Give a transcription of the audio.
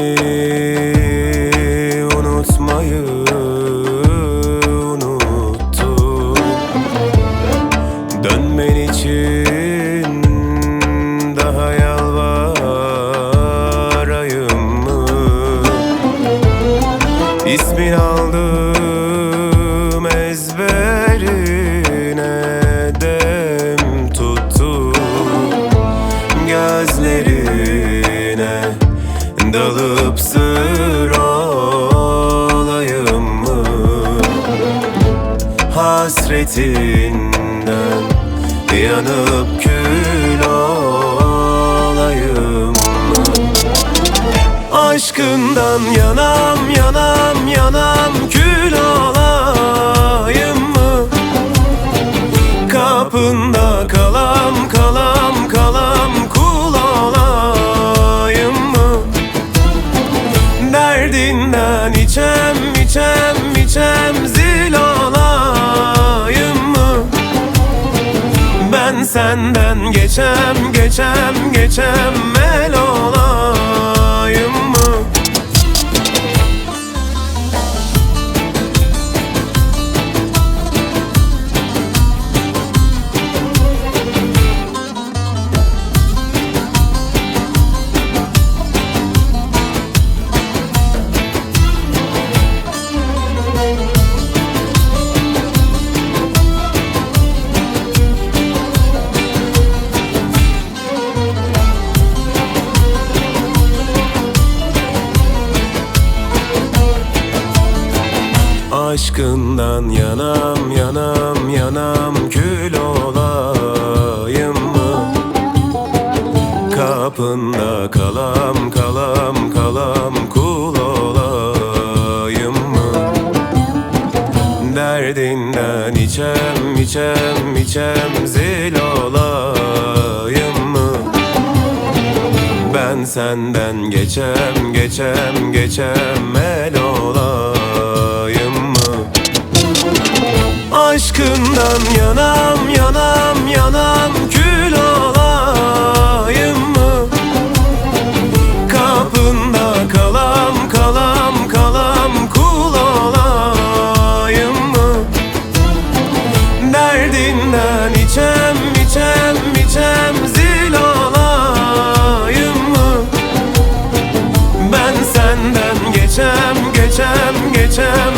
unutmayı unuttum. Dönmen için daha yalvarayım mı? İsmin aldım ezberine, dem tuttum gözlerine. Dalıp sır olayım mı? Hasretinden yanıp kül olayım mı? Aşkından yanam yanam yanam kül olayım mı? Kapında kalam kalam kalam kul olayım mı? Derdinden içem içem içem zil olayım mı? Ben senden geçem geçem geçem el olayım mı? Aşkından yanam yanam yanam kül olayım mı? Kapında kalam kalam kalam kul olayım mı? Derdinden içem içem içem zil olayım mı? Ben senden geçem geçem geçem el olayım mı? Aşkından yanam yanam yanam kül olayım mı? Kapında kalam kalam kalam kul olayım mı? Derdinden içem içem içem zil olayım mı? Ben senden geçem geçem geçem